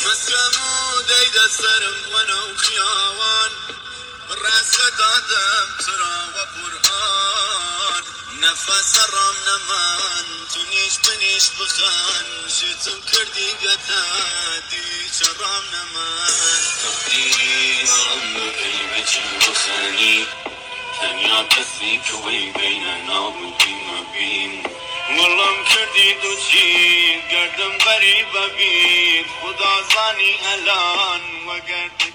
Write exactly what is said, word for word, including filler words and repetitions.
مسلمو ديد السرم ونو خياوان بالرأس دادم ترى وقرآن نفس رام نمان تنيش بنيش بخان شتم كردي قتادي شرام نمان تقديري أرم بكلمتي وخاني دنیا کسی کوی بیننا بودی مبین والله مکردی دو چیز گردم غریب بید خدا زانی الان وگر